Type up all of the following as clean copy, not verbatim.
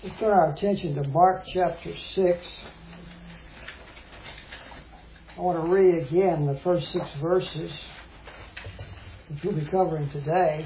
Let's turn our attention to Mark chapter 6. I want to read again the first 6 verses which we'll be covering today.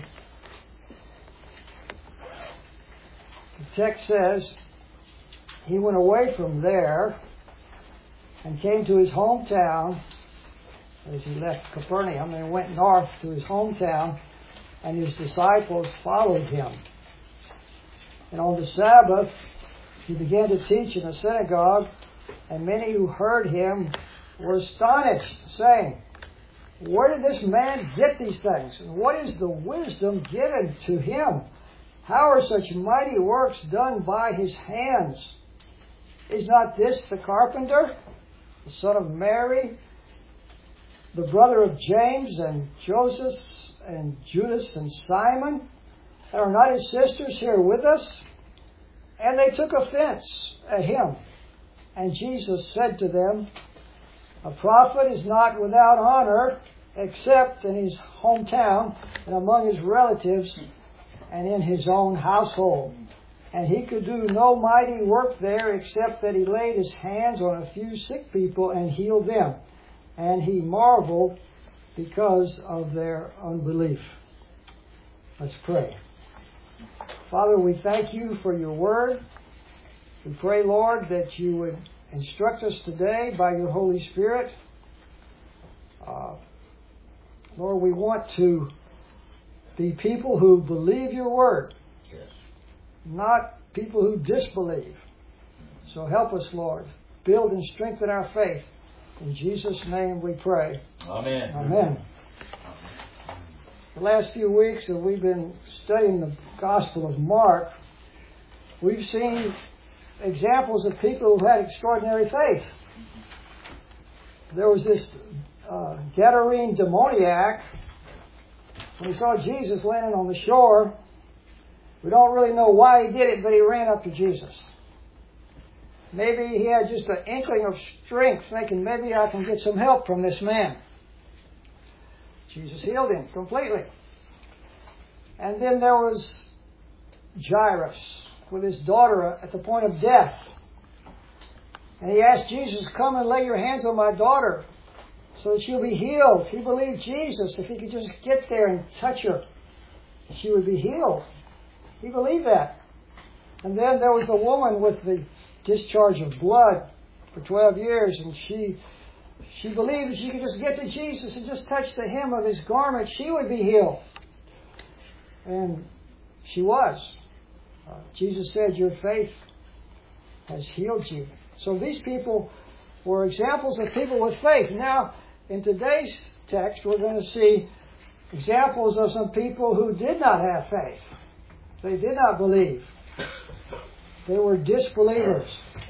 The text says, "He went away from there and came to his hometown," as he left Capernaum, and went north to his hometown, and his disciples followed him. And on the Sabbath, he began to teach in the synagogue, and many who heard him were astonished, saying, "Where did this man get these things? And what is the wisdom given to him? How are such mighty works done by his hands? Is not this the carpenter, the son of Mary, the brother of James and Joseph and Judas and Simon? And are not his sisters here with us?" And they took offense at him. And Jesus said to them, "A prophet is not without honor, except in his hometown and among his relatives and in his own household." And he could do no mighty work there, except that he laid his hands on a few sick people and healed them. And he marveled because of their unbelief. Let's pray. Father, we thank you for your word. We pray, Lord, that you would instruct us today by your Holy Spirit. Lord, we want to be people who believe your word, yes, not people who disbelieve. So help us, Lord. Build and strengthen our faith. In Jesus' name we pray. Amen. Amen. The last few weeks that we've been studying the Gospel of Mark, we've seen examples of people who had extraordinary faith. There was this Gadarene demoniac. When he saw Jesus landing on the shore, we don't really know why he did it, but he ran up to Jesus. Maybe he had just an inkling of strength, thinking, maybe I can get some help from this man. Jesus healed him completely. And then there was Jairus with his daughter at the point of death. And he asked Jesus, "Come and lay your hands on my daughter so that she'll be healed." He believed Jesus. If he could just get there and touch her, she would be healed. He believed that. And then there was the woman with the discharge of blood for 12 years, and she believed if she could just get to Jesus and just touch the hem of his garment, she would be healed. And she was. Jesus said, "Your faith has healed you." So these people were examples of people with faith. Now, in today's text, we're going to see examples of some people who did not have faith. They did not believe. They were disbelievers.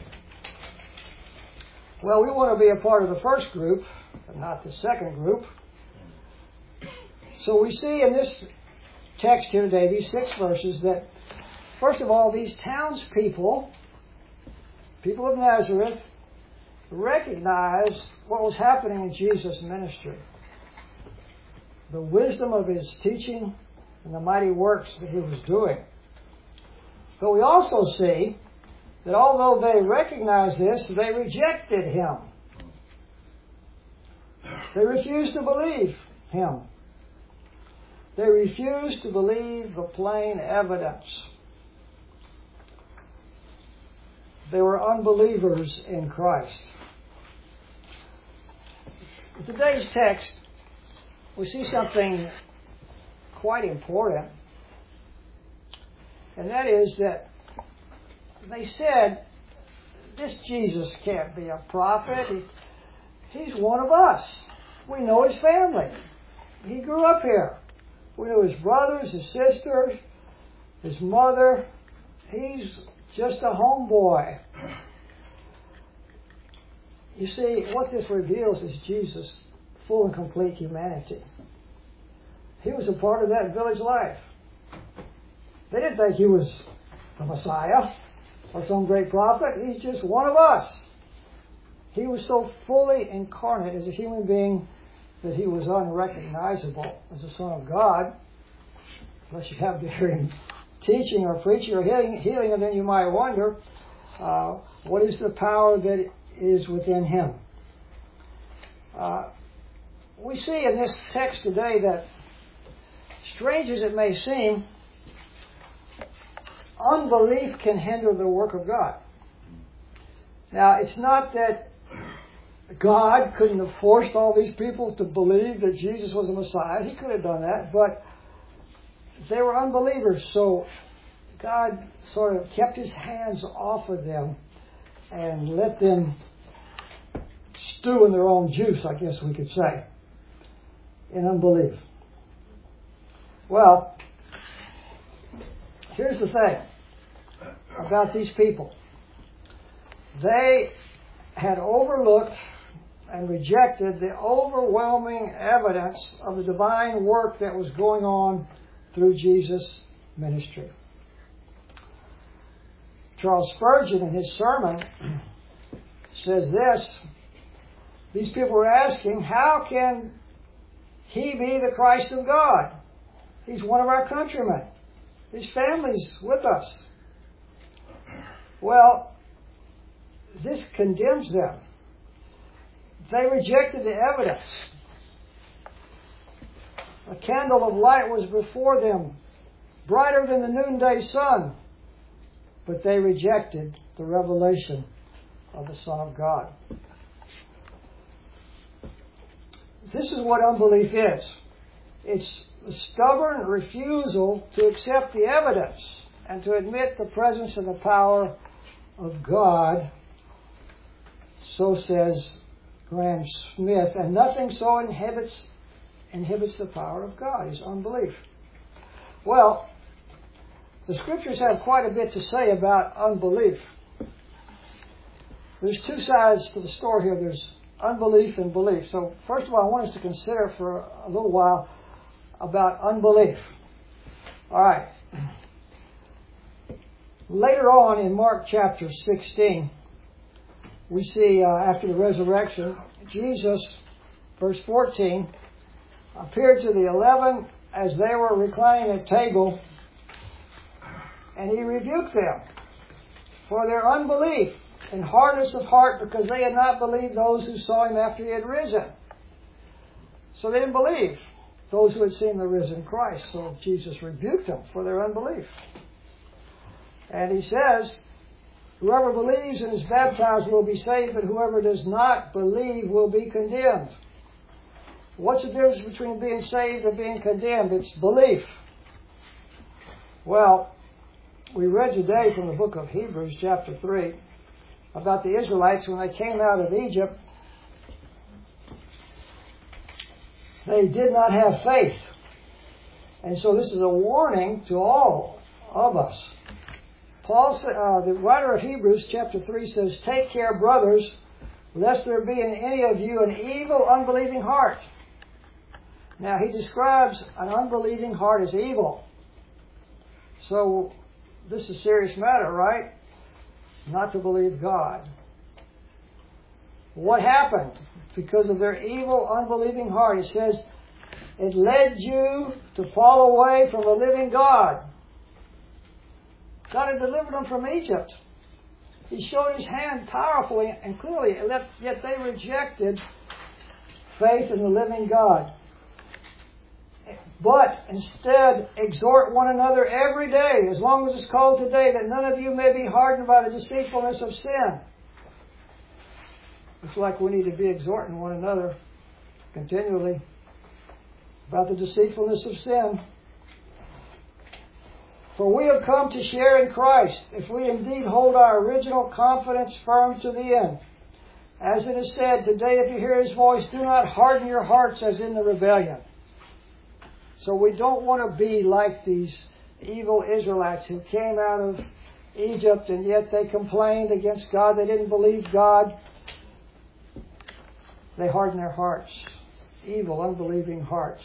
Well, we want to be a part of the first group, but not the second group. So we see in this text here today, these 6 verses, that first of all, these townspeople, people of Nazareth, recognized what was happening in Jesus' ministry. The wisdom of his teaching and the mighty works that he was doing. But we also see that although they recognized this, they rejected him. They refused to believe him. They refused to believe the plain evidence. They were unbelievers in Christ. In today's text, we see something quite important. And that is that they said, "This Jesus can't be a prophet. He's one of us. We know his family. He grew up here. We know his brothers, his sisters, his mother. He's just a homeboy." You see, what this reveals is Jesus' full and complete humanity. He was a part of that village life. They didn't think he was the Messiah or some great prophet. He's just one of us. He was so fully incarnate as a human being that he was unrecognizable as the Son of God, unless you have to hear him teaching or preaching or healing, and then you might wonder, what is the power that is within him? We see in this text today that, strange as it may seem, unbelief can hinder the work of God. Now, it's not that God couldn't have forced all these people to believe that Jesus was the Messiah. He could have done that, but they were unbelievers, so God sort of kept his hands off of them and let them stew in their own juice, I guess we could say, in unbelief. Well, here's the thing about these people. They had overlooked and rejected the overwhelming evidence of the divine work that was going on through Jesus' ministry. Charles Spurgeon, in his sermon, says this: these people were asking, how can he be the Christ of God? He's one of our countrymen. His family's with us. Well, this condemns them. They rejected the evidence. A candle of light was before them, brighter than the noonday sun, but they rejected the revelation of the Son of God. This is what unbelief is. It's a stubborn refusal to accept the evidence and to admit the presence and the power of God. So says Graham Smith, and nothing so inhibits the power of God is unbelief. Well, the Scriptures have quite a bit to say about unbelief. There's two sides to the story here. There's unbelief and belief. So first of all, I want us to consider for a little while about unbelief. All right. Later on in Mark chapter 16, we see after the resurrection, Jesus, verse 14, appeared to the 11 as they were reclining at table, and he rebuked them for their unbelief and hardness of heart, because they had not believed those who saw him after he had risen. So they didn't believe those who had seen the risen Christ. So Jesus rebuked them for their unbelief. And he says, whoever believes and is baptized will be saved, but whoever does not believe will be condemned. What's the difference between being saved and being condemned? It's belief. Well, we read today from the book of Hebrews chapter 3 about the Israelites when they came out of Egypt. They did not have faith. And so this is a warning to all of us. Paul, the writer of Hebrews chapter 3 says, take care, brothers, lest there be in any of you an evil, unbelieving heart. Now, he describes an unbelieving heart as evil. So, this is a serious matter, right? Not to believe God. What happened? Because of their evil, unbelieving heart, it says, it led you to fall away from the living God. God had delivered them from Egypt. He showed his hand powerfully and clearly, yet they rejected faith in the living God. But instead, exhort one another every day, as long as it's called today, that none of you may be hardened by the deceitfulness of sin. It's like we need to be exhorting one another continually about the deceitfulness of sin. For we have come to share in Christ, if we indeed hold our original confidence firm to the end. As it is said, today if you hear his voice, do not harden your hearts as in the rebellion. So we don't want to be like these evil Israelites who came out of Egypt and yet they complained against God. They didn't believe God. They hardened their hearts. Evil, unbelieving hearts.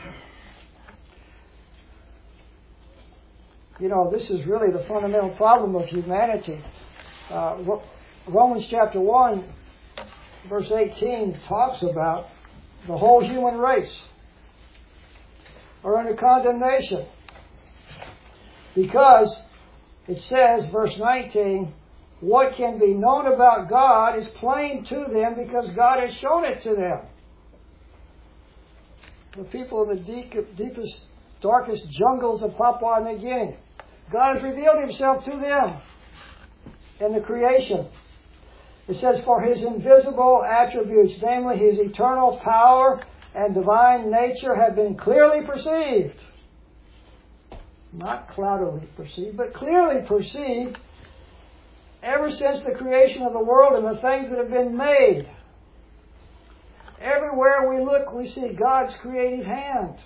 You know, this is really the fundamental problem of humanity. Romans chapter 1, verse 18 talks about the whole human race are under condemnation. Because it says, verse 19, what can be known about God is plain to them because God has shown it to them. The people in the deepest, darkest jungles of Papua New Guinea, God has revealed Himself to them in the creation. It says, for His invisible attributes, namely His eternal power and divine nature, have been clearly perceived. Not cloudily perceived, but clearly perceived ever since the creation of the world and the things that have been made. Everywhere we look, we see God's creative hand.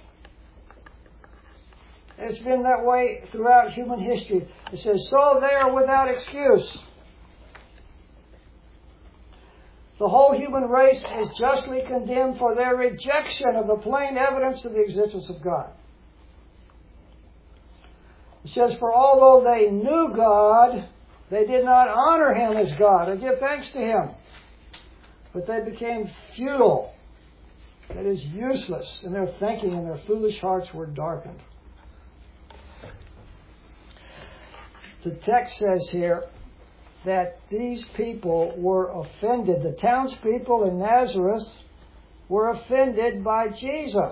It's been that way throughout human history. It says, so they are without excuse. The whole human race is justly condemned for their rejection of the plain evidence of the existence of God. It says, for although they knew God, they did not honor Him as God or give thanks to Him. But they became futile, that is, useless in their thinking, and their foolish hearts were darkened. The text says here that these people were offended. The townspeople in Nazareth were offended by Jesus.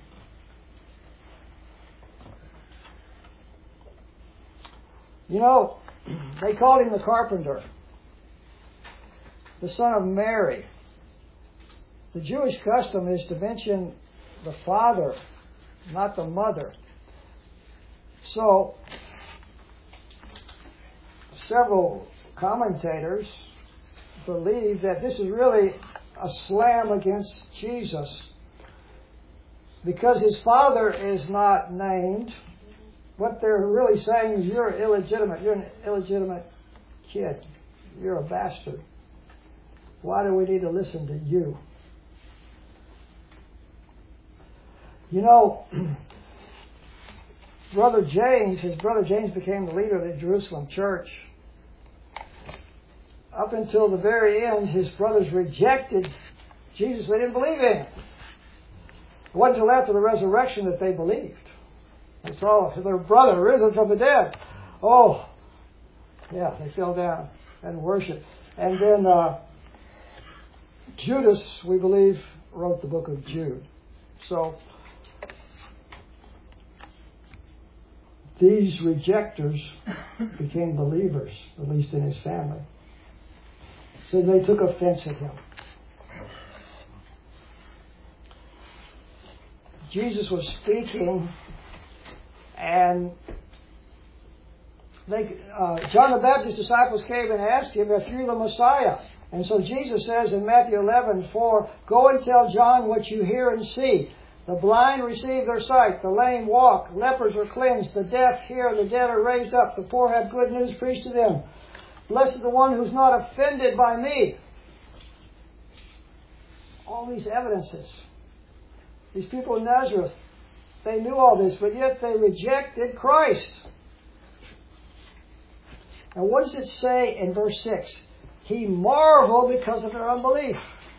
You know, they called Him the carpenter, the son of Mary. The Jewish custom is to mention the father, not the mother. So, several commentators believe that this is really a slam against Jesus, because His father is not named. What they're really saying is, you're illegitimate. You're an illegitimate kid. You're a bastard. Why do we need to listen to you? You know, his brother James became the leader of the Jerusalem church. Up until the very end, his brothers rejected Jesus. They didn't believe in Him. It wasn't until after the resurrection that they believed. They saw their brother risen from the dead. Oh, yeah, they fell down and worshiped. And then Judas, we believe, wrote the book of Jude. So these rejectors became believers, at least in his family. So they took offense at Him. Jesus was speaking, and John the Baptist's disciples came and asked Him if you're the Messiah. And so Jesus says in Matthew 11:4, go and tell John what you hear and see. The blind receive their sight, the lame walk, lepers are cleansed, the deaf hear, the dead are raised up, the poor have good news preached to them. Blessed is the one who's not offended by me. All these evidences. These people in Nazareth, they knew all this, but yet they rejected Christ. And what does it say in verse 6? He marveled because of their unbelief.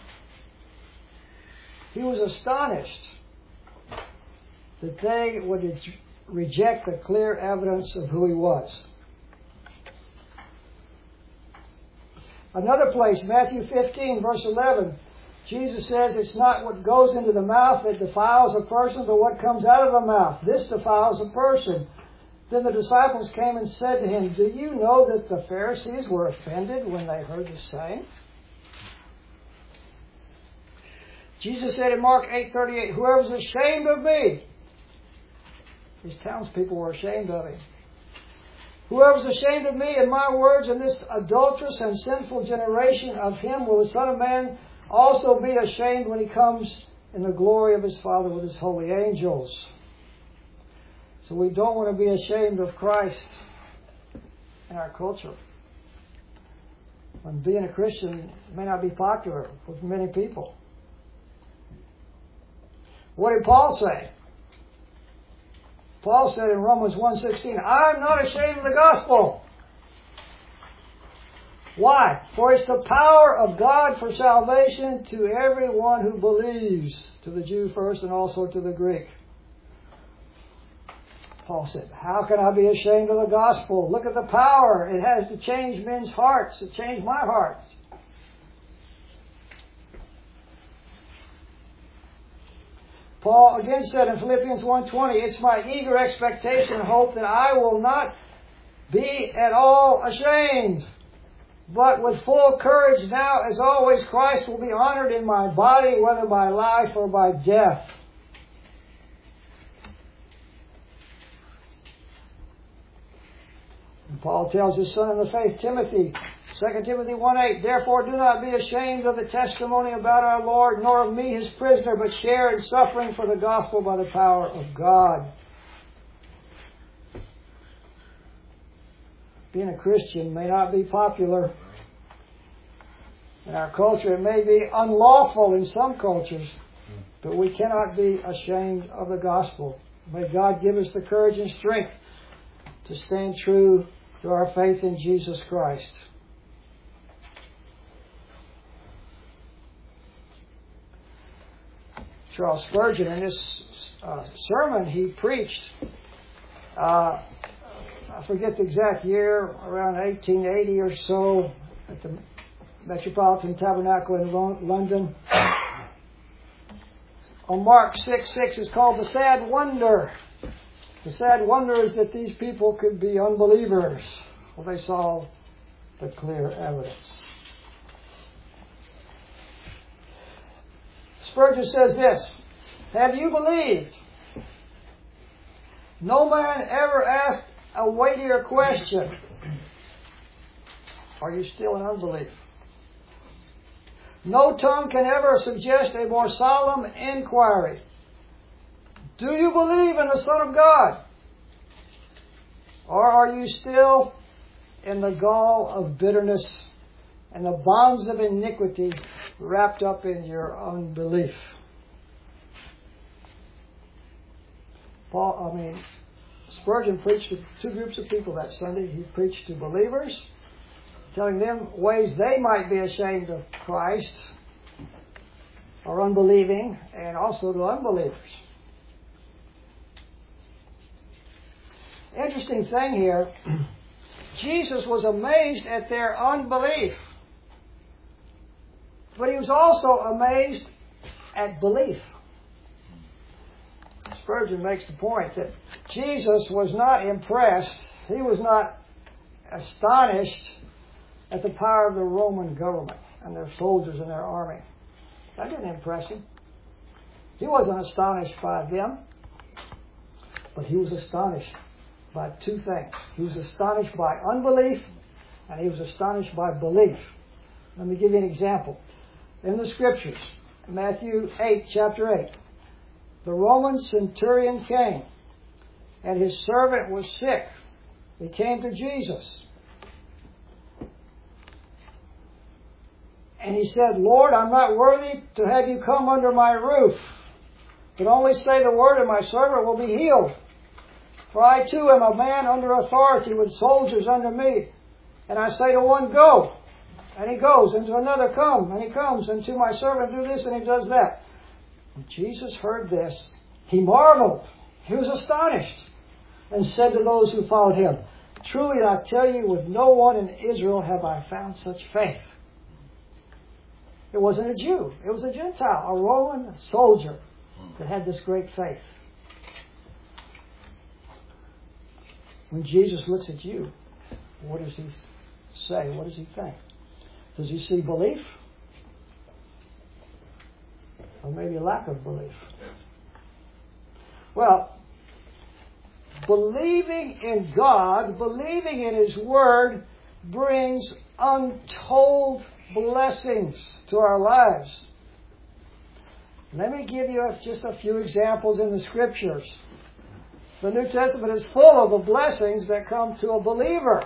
He was astonished that they would reject the clear evidence of who He was. Another place, Matthew 15, verse 11, Jesus says it's not what goes into the mouth that defiles a person, but what comes out of the mouth. This defiles a person. Then the disciples came and said to Him, do you know that the Pharisees were offended when they heard this saying? Jesus said in Mark 8:38, whoever's ashamed of me, his townspeople were ashamed of Him. Whoever's ashamed of me and my words in this adulterous and sinful generation, of him will the Son of Man also be ashamed when He comes in the glory of His Father with His holy angels. So we don't want to be ashamed of Christ in our culture. When being a Christian may not be popular with many people. What did Paul say? Paul said in Romans 1:16, I'm not ashamed of the gospel. Why? For it's the power of God for salvation to everyone who believes, to the Jew first and also to the Greek. Paul said, how can I be ashamed of the gospel? Look at the power it has to change men's hearts. It changed my heart. Paul again said in Philippians 1:20, it's my eager expectation and hope that I will not be at all ashamed, but with full courage now, as always, Christ will be honored in my body, whether by life or by death. And Paul tells his son in the faith, Timothy, 2 Timothy 1:8, therefore do not be ashamed of the testimony about our Lord, nor of me his prisoner, but share in suffering for the gospel by the power of God. Being a Christian may not be popular in our culture. It may be unlawful in some cultures, but we cannot be ashamed of the gospel. May God give us the courage and strength to stand true to our faith in Jesus Christ. Charles Spurgeon, in this sermon he preached, I forget the exact year, around 1880 or so, at the Metropolitan Tabernacle in London. On Mark 6:6 is called the sad wonder. The sad wonder is that these people could be unbelievers. Well, they saw the clear evidence. Spurgeon says this, have you believed? No man ever asked a weightier question. Are you still in unbelief? No tongue can ever suggest a more solemn inquiry. Do you believe in the Son of God? Or are you still in the gall of bitterness and the bonds of iniquity wrapped up in your unbelief? Spurgeon preached to two groups of people that Sunday. He preached to believers, telling them ways they might be ashamed of Christ or unbelieving, and also to unbelievers. Interesting thing here, Jesus was amazed at their unbelief, but he was also amazed at belief. Spurgeon makes the point that Jesus was not impressed, he was not astonished at the power of the Roman government and their soldiers and their army. That didn't impress him. He wasn't astonished by them, but he was astonished by two things. He was astonished by unbelief, and he was astonished by belief. Let me give you an example. In the Scriptures, Matthew 8, chapter 8, the Roman centurion came, and his servant was sick. He came to Jesus. And he said, Lord, I'm not worthy to have you come under my roof, but only say the word and my servant will be healed. For I too am a man under authority with soldiers under me. And I say to one, go, and he goes, and to another, come, and he comes, and to my servant, do this, and he does that. When Jesus heard this, he marveled. He was astonished, and said to those who followed him, truly I tell you, with no one in Israel have I found such faith. It wasn't a Jew. It was a Gentile, a Roman soldier that had this great faith. When Jesus looks at you, what does he say? What does he think? Does he see belief? Or maybe a lack of belief? Well, believing in God, believing in His Word, brings untold blessings to our lives. Let me give you just a few examples in the Scriptures. The New Testament is full of the blessings that come to a believer.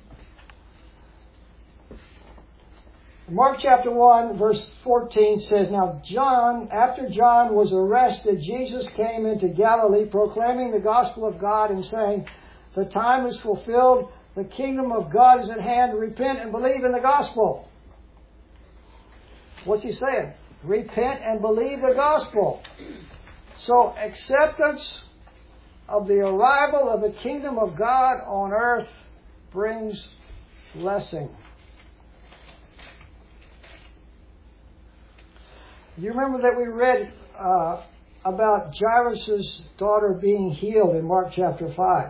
Mark chapter 1, verse 14 says, Now after John was arrested, Jesus came into Galilee, proclaiming the gospel of God and saying, The time is fulfilled, the kingdom of God is at hand, repent and believe in the gospel. What's he saying? Repent and believe the gospel. So acceptance of the arrival of the kingdom of God on earth brings blessing. You remember that we read about Jairus' daughter being healed in Mark chapter 5.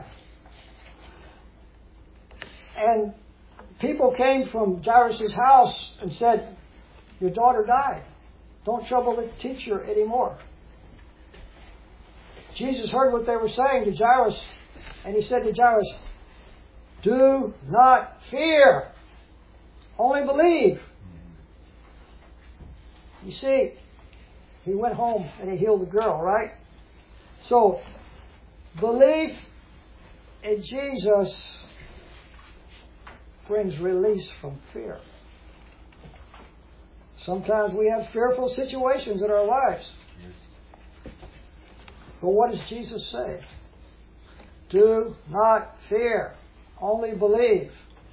And people came from Jairus' house and said, "Your daughter died. Don't trouble the teacher anymore." Jesus heard what they were saying to Jairus, and he said to Jairus, "Do not fear, only believe." You see, he went home and he healed the girl, right? So, belief in Jesus brings release from fear. Sometimes we have fearful situations in our lives. But what does Jesus say? Do not fear, only believe.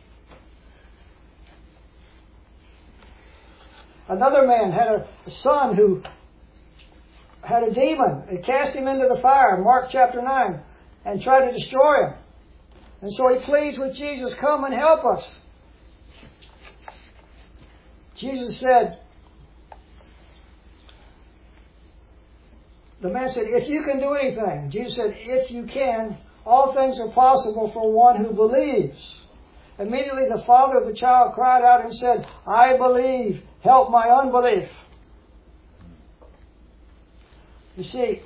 Another man had a son who had a demon. It cast him into the fire, Mark chapter 9, and tried to destroy him. And so he pleads with Jesus, "Come and help us." Jesus said, the man said, "If you can do anything." Jesus said, "If you can, all things are possible for one who believes." Immediately the father of the child cried out and said, "I believe, help my unbelief." You see,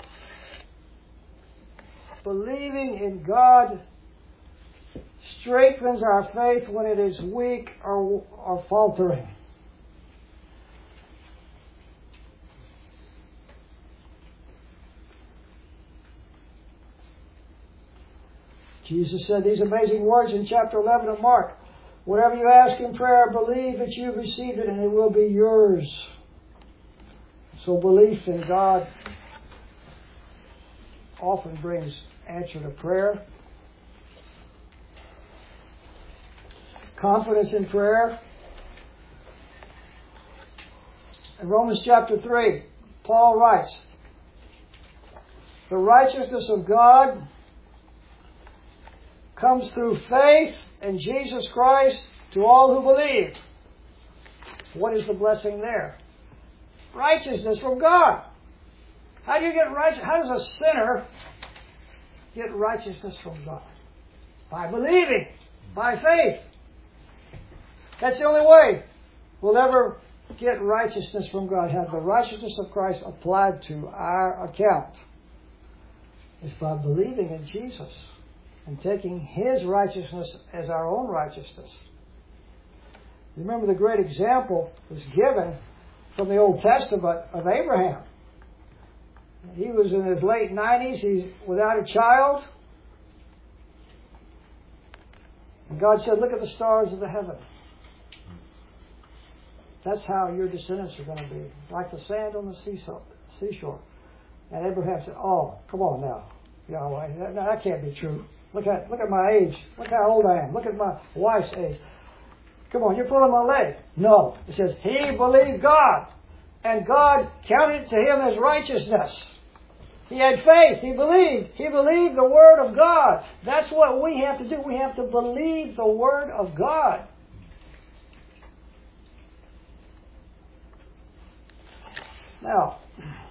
believing in God strengthens our faith when it is weak or faltering. Jesus said these amazing words in chapter 11 of Mark. "Whatever you ask in prayer, believe that you've received it and it will be yours." So belief in God often brings answer to prayer. Confidence in prayer. In Romans chapter 3, Paul writes, "The righteousness of God comes through faith in Jesus Christ to all who believe." What is the blessing there? Righteousness from God. How do you get righteous? How does a sinner get righteousness from God? By believing, by faith. That's the only way we'll ever get righteousness from God. Have the righteousness of Christ applied to our account. It's by believing in Jesus and taking His righteousness as our own righteousness. Remember the great example was given from the Old Testament of Abraham. He was in his late 90s. He's without a child. And God said, "Look at the stars of the heaven. That's how your descendants are going to be, like the sand on the seashore." And Abraham said, "Oh, come on now, Yahweh. That can't be true. Look at my age. Look how old I am. Look at my wife's age. Come on, you're pulling my leg." No. It says, he believed God, and God counted it to him as righteousness. He had faith. He believed. He believed the Word of God. That's what we have to do. We have to believe the Word of God. Now,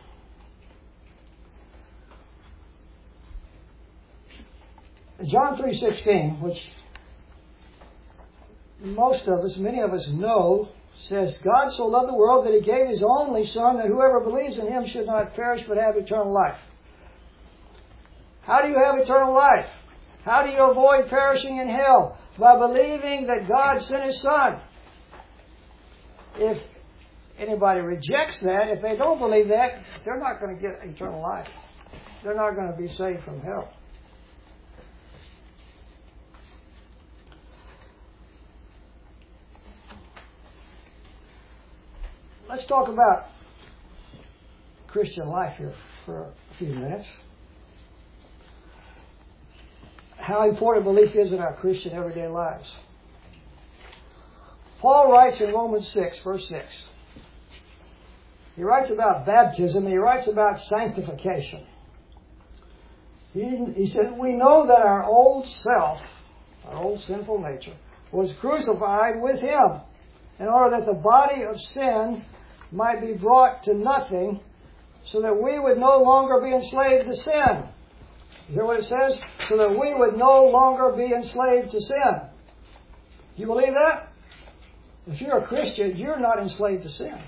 John 3:16, which many of us know, says, "God so loved the world that He gave His only Son, that whoever believes in Him should not perish but have eternal life." How do you have eternal life? How do you avoid perishing in hell? By believing that God sent His Son. If anybody rejects that, if they don't believe that, they're not going to get eternal life. They're not going to be saved from hell. Let's talk about Christian life here for a few minutes. How important belief is in our Christian everyday lives. Paul writes in Romans 6, verse 6. He writes about baptism and he writes about sanctification. He said, we know that our old self, our old sinful nature, was crucified with Him in order that the body of sin might be brought to nothing, so that we would no longer be enslaved to sin. You hear what it says? So that we would no longer be enslaved to sin. You believe that? If you're a Christian, you're not enslaved to sin.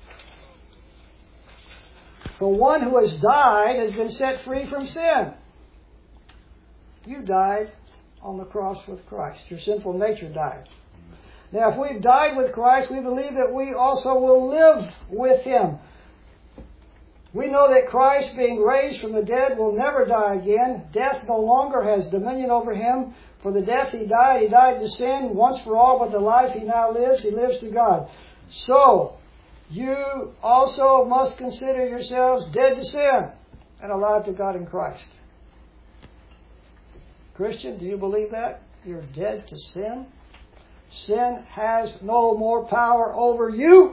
The one who has died has been set free from sin. You died on the cross with Christ. Your sinful nature died. Now, if we've died with Christ, we believe that we also will live with Him. We know that Christ, being raised from the dead, will never die again. Death no longer has dominion over Him. For the death He died to sin once for all, but the life He now lives, He lives to God. So, you also must consider yourselves dead to sin and alive to God in Christ. Christian, do you believe that? You're dead to sin? Sin has no more power over you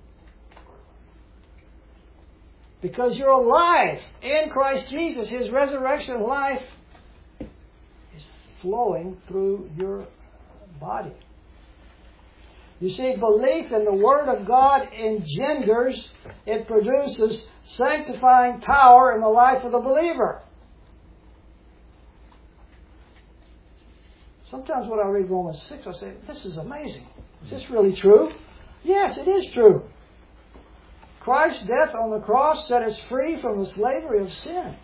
because you're alive in Christ Jesus. His resurrection life is flowing through your body. You see, belief in the Word of God engenders, it produces sanctifying power in the life of the believer. Sometimes when I read Romans 6, I say, this is amazing. Is this really true? Yes, it is true. Christ's death on the cross set us free from the slavery of sin.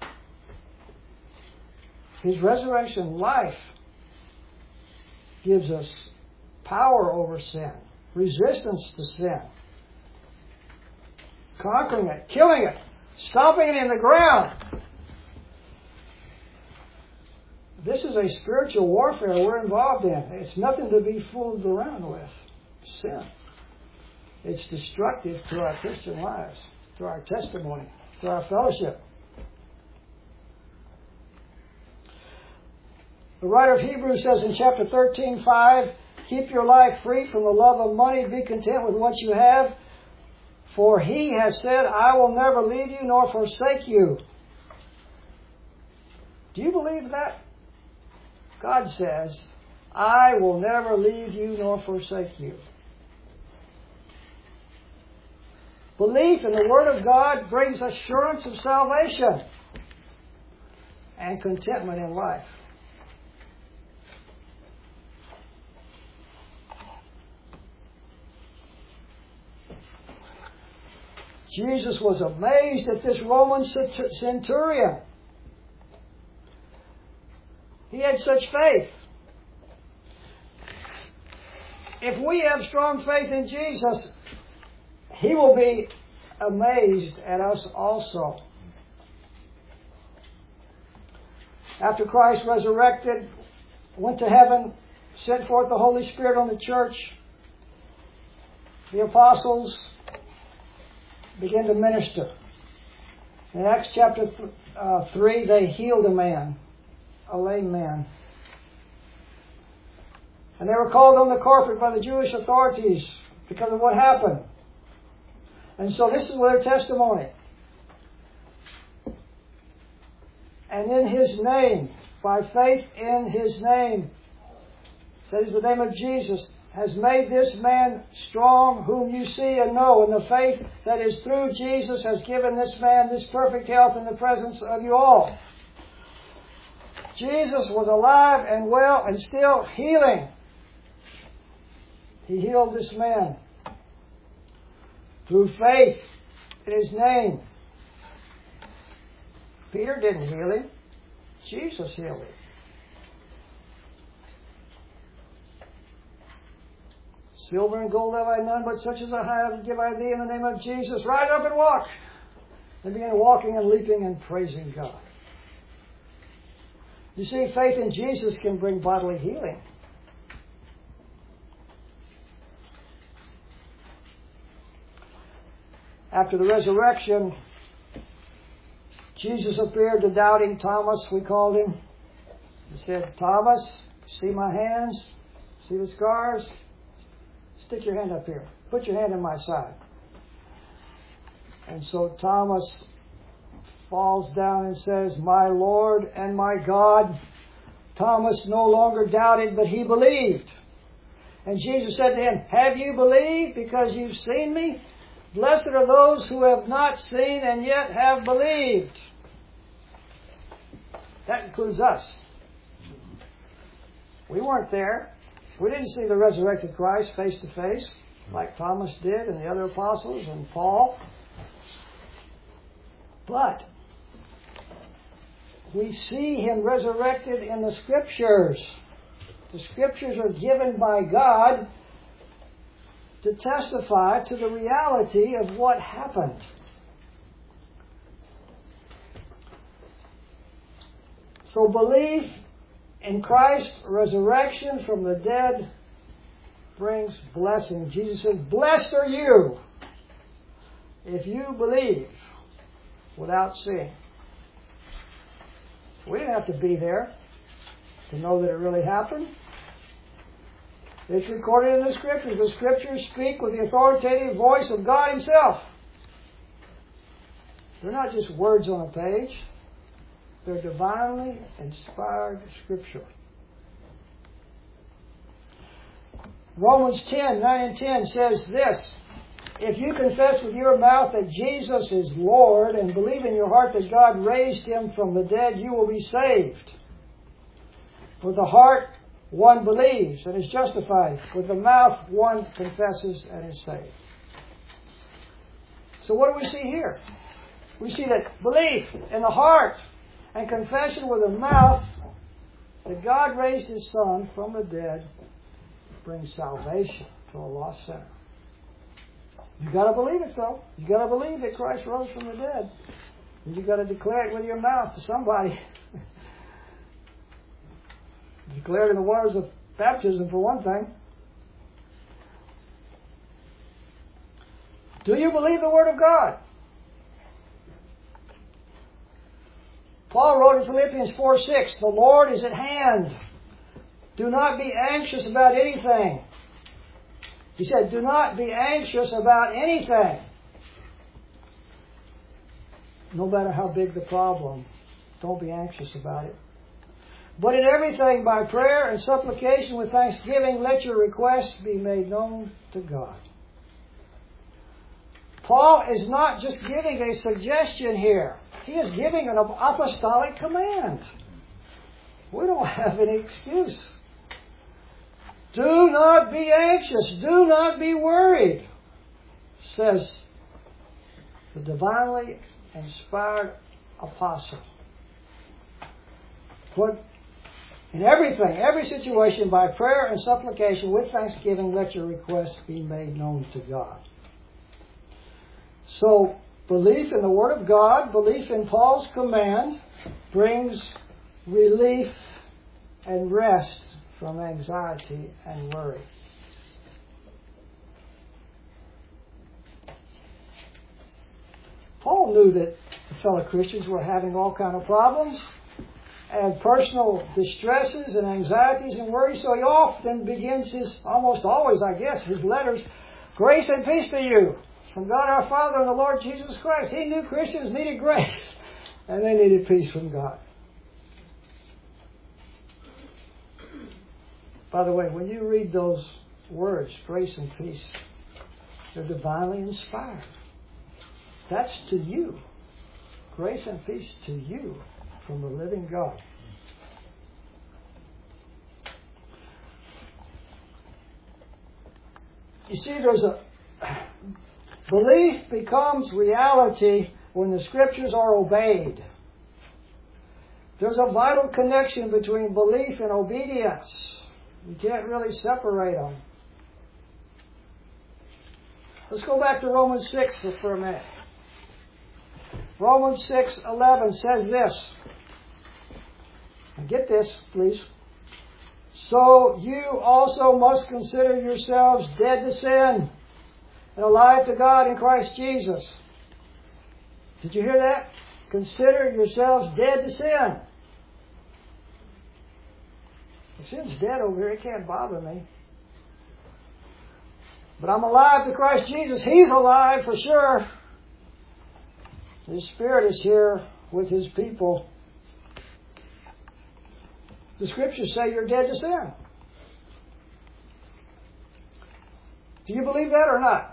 His resurrection life gives us power over sin, resistance to sin, conquering it, killing it, stomping it in the ground. This is a spiritual warfare we're involved in. It's nothing to be fooled around with. Sin. It's destructive to our Christian lives, to our testimony, to our fellowship. The writer of Hebrews says in chapter 13:5, keep your life free from the love of money. Be content with what you have. For He has said, I will never leave you nor forsake you. Do you believe that? God says, I will never leave you nor forsake you. Belief in the Word of God brings assurance of salvation and contentment in life. Jesus was amazed at this Roman centurion. He had such faith. If we have strong faith in Jesus, He will be amazed at us also. After Christ resurrected, went to heaven, sent forth the Holy Spirit on the church, the apostles began to minister. In Acts chapter 3, they healed a man, a lame man. And they were called on the carpet by the Jewish authorities because of what happened. And so this is their testimony. And in His name, by faith in His name, that is the name of Jesus, has made this man strong whom you see and know. And the faith that is through Jesus has given this man this perfect health in the presence of you all. Jesus was alive and well and still healing. He healed this man through faith in His name. Peter didn't heal him. Jesus healed him. Silver and gold have I none, but such as I have give I thee in the name of Jesus. Rise up and walk. And began walking and leaping and praising God. You see, faith in Jesus can bring bodily healing. After the resurrection, Jesus appeared to doubting Thomas, we called him. He said, Thomas, see my hands? See the scars? Stick your hand up here. Put your hand in my side. And so Thomas falls down and says, "My Lord and my God." Thomas no longer doubted, but he believed. And Jesus said to him, "Have you believed because you've seen me? Blessed are those who have not seen and yet have believed." That includes us. We weren't there. We didn't see the resurrected Christ face to face like Thomas did and the other apostles and Paul. But we see Him resurrected in the Scriptures. The Scriptures are given by God to testify to the reality of what happened. So belief in Christ's resurrection from the dead brings blessing. Jesus said, "Blessed are you if you believe without seeing." We didn't have to be there to know that it really happened. It's recorded in the Scriptures. The Scriptures speak with the authoritative voice of God Himself. They're not just words on a page. They're divinely inspired Scripture. Romans 10:9-10 says this: "If you confess with your mouth that Jesus is Lord and believe in your heart that God raised Him from the dead, you will be saved. With the heart one believes and is justified. With the mouth one confesses and is saved." So what do we see here? We see that belief in the heart and confession with the mouth that God raised His Son from the dead brings salvation to a lost sinner. You got to believe it, though. You got to believe that Christ rose from the dead, and you got to declare it with your mouth to somebody. Declare it in the waters of baptism, for one thing. Do you believe the Word of God? Paul wrote in Philippians 4:6, "The Lord is at hand. Do not be anxious about anything." He said, "Do not be anxious about anything." No matter how big the problem, don't be anxious about it. "But in everything, by prayer and supplication with thanksgiving, let your requests be made known to God." Paul is not just giving a suggestion here. He is giving an apostolic command. We don't have any excuse. Do not be anxious. Do not be worried, says the divinely inspired apostle. But in everything, every situation, by prayer and supplication with thanksgiving, let your requests be made known to God. So, belief in the Word of God, belief in Paul's command, brings relief and rest from anxiety and worry. Paul knew that the fellow Christians were having all kinds of problems and personal distresses and anxieties and worries, so he often begins almost always, I guess, his letters, "Grace and peace to you from God our Father and the Lord Jesus Christ." He knew Christians needed grace and they needed peace from God. By the way, when you read those words, grace and peace, they're divinely inspired. That's to you. Grace and peace to you from the living God. You see, belief becomes reality when the Scriptures are obeyed. There's a vital connection between belief and obedience. You can't really separate them. Let's go back to Romans 6 for a minute. Romans 6:11 says this. And get this, please. "So you also must consider yourselves dead to sin and alive to God in Christ Jesus." Did you hear that? Consider yourselves dead to sin. If sin's dead over here, it can't bother me. But I'm alive to Christ Jesus. He's alive for sure. His Spirit is here with His people, the Scriptures say you're dead to sin. Do you believe that or not?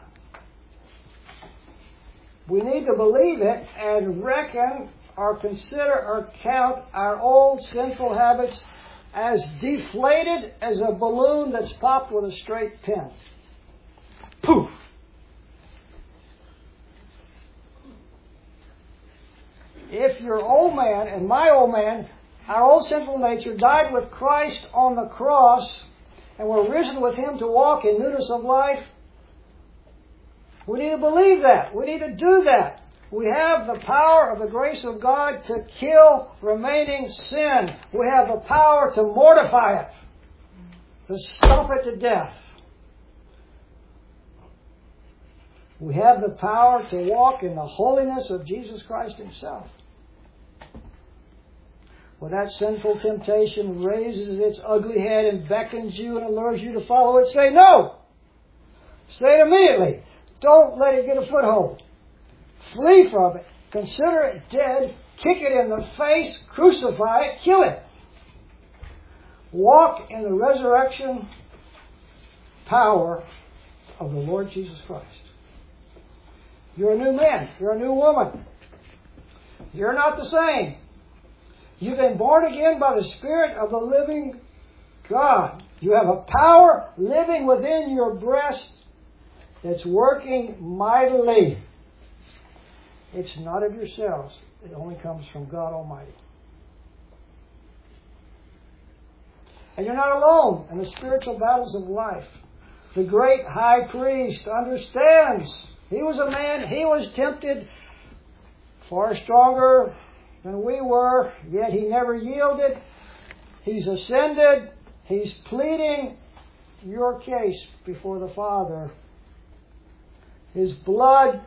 We need to believe it and reckon or consider or count our old sinful habits as deflated as a balloon that's popped with a straight pin. Poof! If your old man and my old man, our old sinful nature, died with Christ on the cross and we're risen with Him to walk in newness of life, we need to believe that. We need to do that. We have the power of the grace of God to kill remaining sin. We have the power to mortify it, to stomp it to death. We have the power to walk in the holiness of Jesus Christ Himself. When that sinful temptation raises its ugly head and beckons you and allures you to follow it, say no. Say it immediately. Don't let it get a foothold. Flee from it. Consider it dead. Kick it in the face. Crucify it. Kill it. Walk in the resurrection power of the Lord Jesus Christ. You're a new man. You're a new woman. You're not the same. You've been born again by the Spirit of the living God. You have a power living within your breast that's working mightily. It's not of yourselves. It only comes from God Almighty. And you're not alone in the spiritual battles of life. The great high priest understands. He was a man, he was tempted far stronger than we were, yet he never yielded. He's ascended. He's pleading your case before the Father. His blood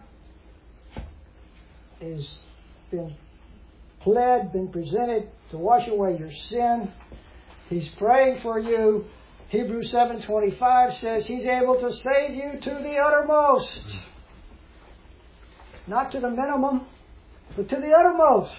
has been pled, been presented to wash away your sin. He's praying for you. Hebrews 7:25 says He's able to save you to the uttermost. Not to the minimum, but to the uttermost.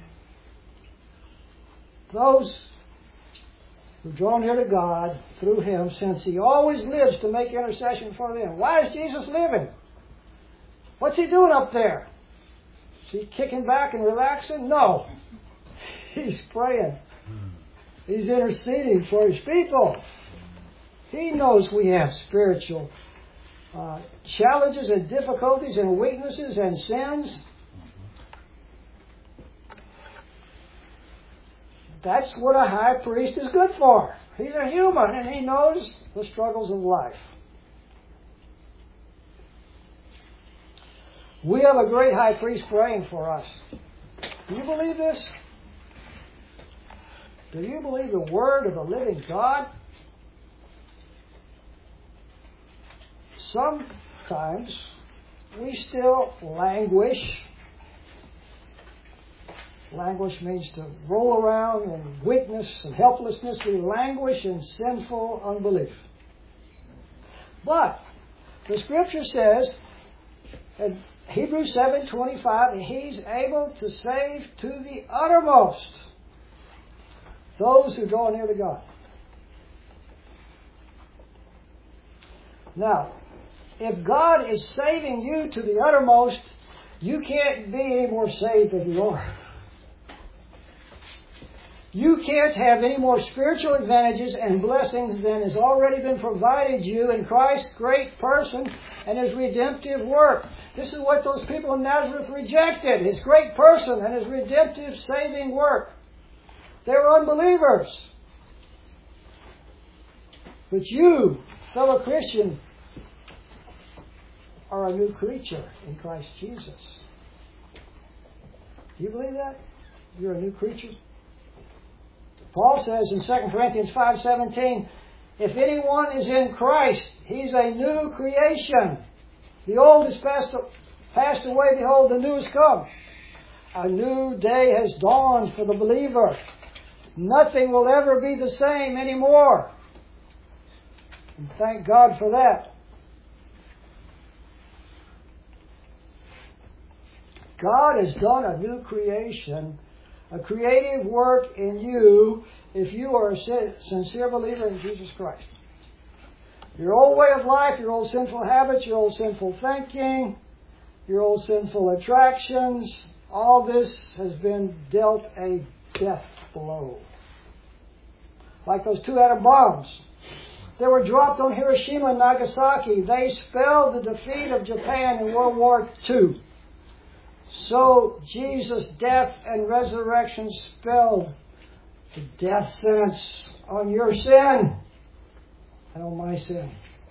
Those who draw near to God through Him, since He always lives to make intercession for them. Why is Jesus living? What's He doing up there? Is He kicking back and relaxing? No. He's praying. He's interceding for His people. He knows we have spiritual challenges and difficulties and weaknesses and sins. That's what a high priest is good for. He's a human and he knows the struggles of life. We have a great high priest praying for us. Do you believe this? Do you believe the word of the living God? Sometimes we still languish. Languish means to roll around in weakness and helplessness. We languish in sinful unbelief. But the Scripture says in Hebrews 7:25, He's able to save to the uttermost those who draw near to God. Now, if God is saving you to the uttermost, you can't be any more saved than you are. You can't have any more spiritual advantages and blessings than has already been provided you in Christ's great person and His redemptive work. This is what those people in Nazareth rejected, His great person and His redemptive saving work. They were unbelievers. But you, fellow Christian, are a new creature in Christ Jesus. Do you believe that? You're a new creature? Paul says in 2 Corinthians 5:17, if anyone is in Christ, he's a new creation. The old is passed away, behold, the new has come. A new day has dawned for the believer. Nothing will ever be the same anymore. And thank God for that. God has done a new creation, a creative work in you if you are a sincere believer in Jesus Christ. Your old way of life, your old sinful habits, your old sinful thinking, your old sinful attractions, all this has been dealt a death blow. Like those 2 atom bombs. They were dropped on Hiroshima and Nagasaki. They spelled the defeat of Japan in World War II. So Jesus' death and resurrection spelled the death sentence on your sin and on my sin.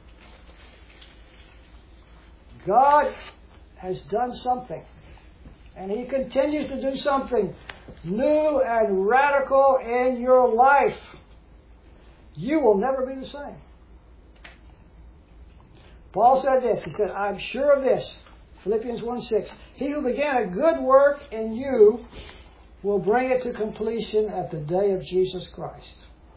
God has done something, and He continues to do something new and radical in your life. You will never be the same. Paul said this. He said, I'm sure of this. Philippians 1:6. He who began a good work in you will bring it to completion at the day of Jesus Christ.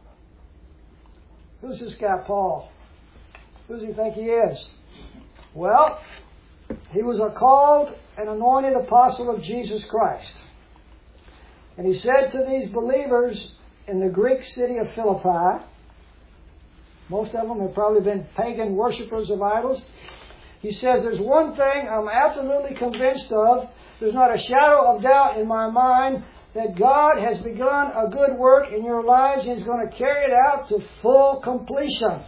Who's this guy, Paul? Who does he think he is? Well, he was a called and anointed apostle of Jesus Christ. And he said to these believers in the Greek city of Philippi, most of them have probably been pagan worshippers of idols. He says, there's one thing I'm absolutely convinced of. There's not a shadow of doubt in my mind that God has begun a good work in your lives and He's going to carry it out to full completion.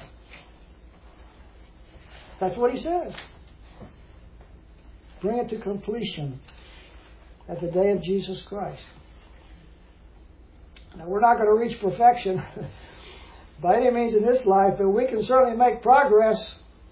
That's what he says. Bring it to completion at the day of Jesus Christ. Now, we're not going to reach perfection by any means in this life, but we can certainly make progress.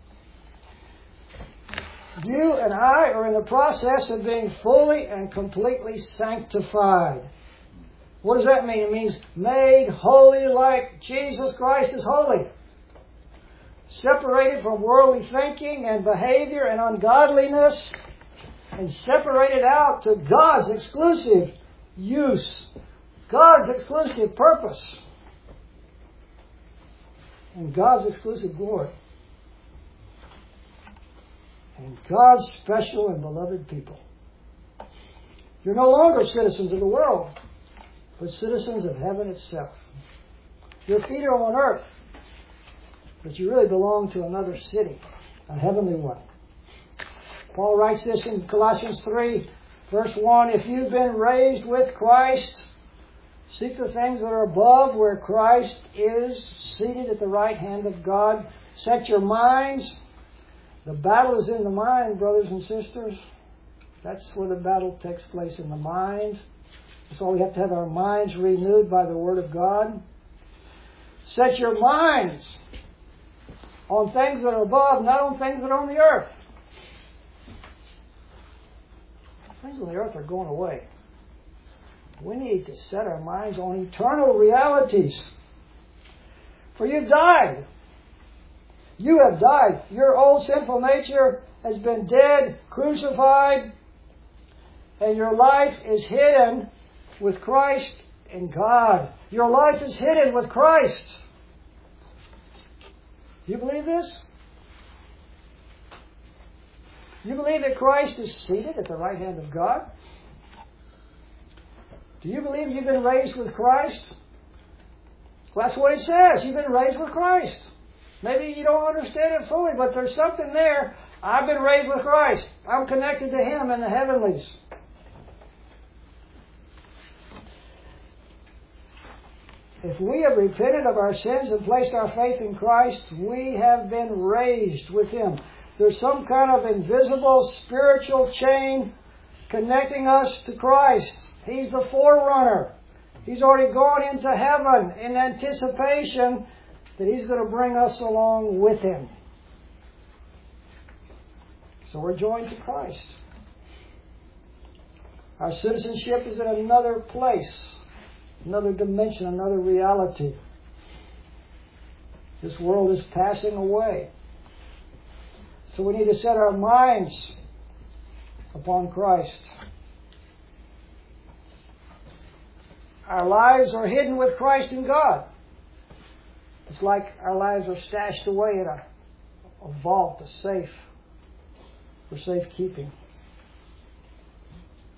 You and I are in the process of being fully and completely sanctified. What does that mean? It means made holy like Jesus Christ is holy. Separated from worldly thinking and behavior and ungodliness, and separated out to God's exclusive use, God's exclusive purpose, and God's exclusive glory, and God's special and beloved people. You're no longer citizens of the world, but citizens of heaven itself. Your feet are on earth, but you really belong to another city, a heavenly one. Paul writes this in Colossians 3, verse 1, if you've been raised with Christ, seek the things that are above where Christ is, seated at the right hand of God. Set your minds. The battle is in the mind, brothers and sisters. That's where the battle takes place, in the mind. That's why we have to have our minds renewed by the Word of God. Set your minds on things that are above, not on things that are on the earth. Things on the earth are going away. We need to set our minds on eternal realities. For you've died. You have died. Your old sinful nature has been dead, crucified, and your life is hidden with Christ in God. Your life is hidden with Christ. Do you believe this? You believe that Christ is seated at the right hand of God? Do you believe you've been raised with Christ? Well, that's what it says. You've been raised with Christ. Maybe you don't understand it fully, but there's something there. I've been raised with Christ. I'm connected to Him in the heavenlies. If we have repented of our sins and placed our faith in Christ, we have been raised with Him. There's some kind of invisible spiritual chain connecting us to Christ. He's the forerunner. He's already gone into heaven in anticipation that He's going to bring us along with Him. So we're joined to Christ. Our citizenship is in another place, another dimension, another reality. This world is passing away. So we need to set our minds upon Christ. Our lives are hidden with Christ in God. It's like our lives are stashed away in a vault, a safe, for safekeeping.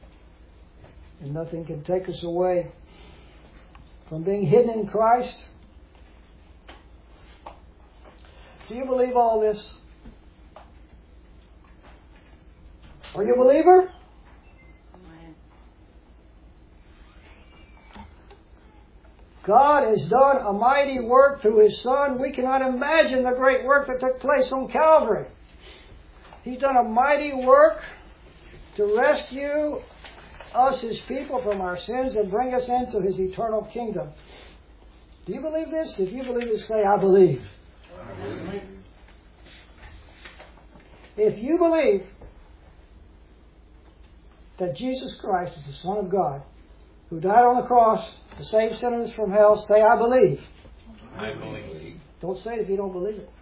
And nothing can take us away from being hidden in Christ. Do you believe all this? Are you a believer? God has done a mighty work through His Son. We cannot imagine the great work that took place on Calvary. He's done a mighty work to rescue us, His people, from our sins and bring us into His eternal kingdom. Do you believe this? If you believe it, say, I believe. I believe. If you believe that Jesus Christ is the Son of God, who died on the cross to save sinners from hell, say, I believe. I believe. Don't say it if you don't believe it.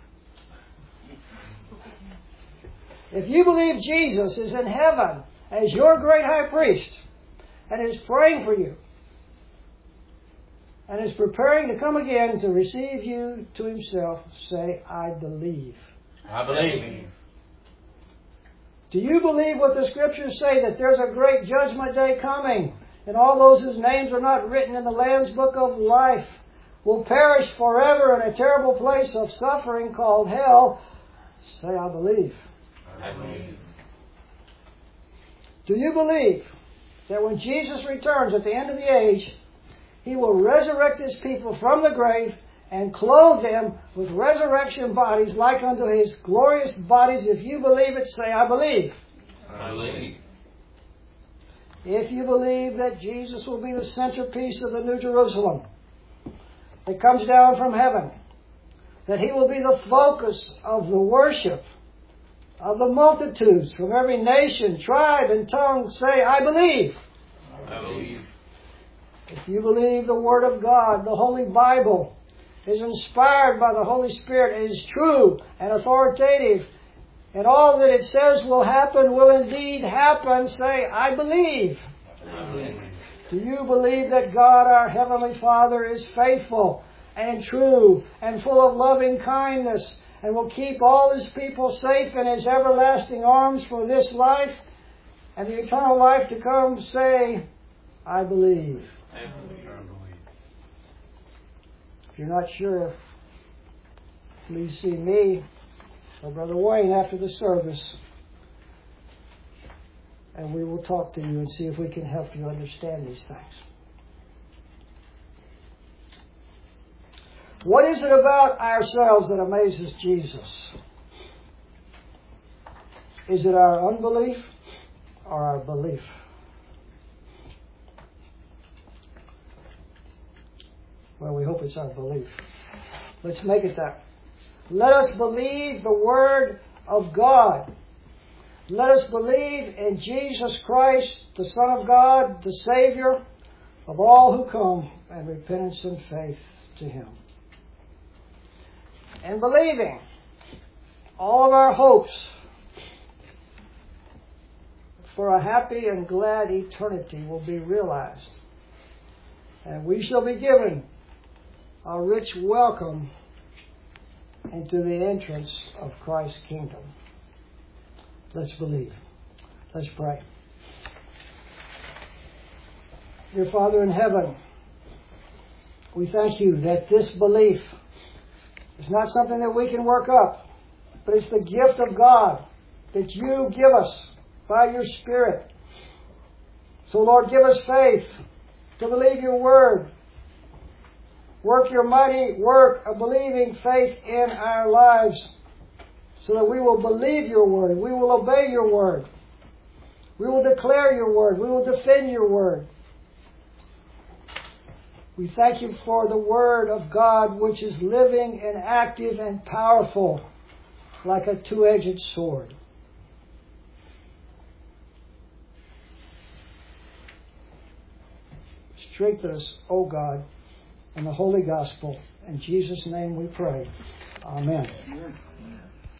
If you believe Jesus is in heaven as your great high priest and is praying for you and is preparing to come again to receive you to Himself, say, I believe. I believe. Do you believe what the Scriptures say, that there's a great judgment day coming, and all those whose names are not written in the Lamb's Book of Life will perish forever in a terrible place of suffering called hell? Say, I believe. I believe. Do you believe that when Jesus returns at the end of the age, He will resurrect His people from the grave and clothe them with resurrection bodies like unto His glorious bodies? If you believe it, say, I believe. I believe. If you believe that Jesus will be the centerpiece of the New Jerusalem that comes down from heaven, that He will be the focus of the worship of the multitudes from every nation, tribe, and tongue, say, I believe. I believe. If you believe the Word of God, the Holy Bible, is inspired by the Holy Spirit, and is true and authoritative, and all that it says will happen will indeed happen, say, I believe. I believe. Do you believe that God, our Heavenly Father, is faithful and true and full of loving kindness and will keep all His people safe in His everlasting arms for this life and the eternal life to come? Say, I believe. I believe. If you're not sure, please see me or Brother Wayne after the service, and we will talk to you and see if we can help you understand these things. What is it about ourselves that amazes Jesus? Is it our unbelief or our belief? Well, we hope it's our belief. Let's make it that. Let us believe the Word of God. Let us believe in Jesus Christ, the Son of God, the Savior of all who come in repentance and faith to Him. And believing, all of our hopes for a happy and glad eternity will be realized. And we shall be given a rich welcome into the entrance of Christ's kingdom. Let's believe. Let's pray. Dear Father in heaven, we thank You that this belief is not something that we can work up, but it's the gift of God that You give us by Your Spirit. So Lord, give us faith to believe Your Word. Work Your mighty work of believing faith in our lives so that we will believe Your Word. We will obey Your Word. We will declare Your Word. We will defend Your Word. We thank You for the Word of God, which is living and active and powerful like a two-edged sword. Strengthen us, O God, in the Holy Gospel. In Jesus' name we pray. Amen.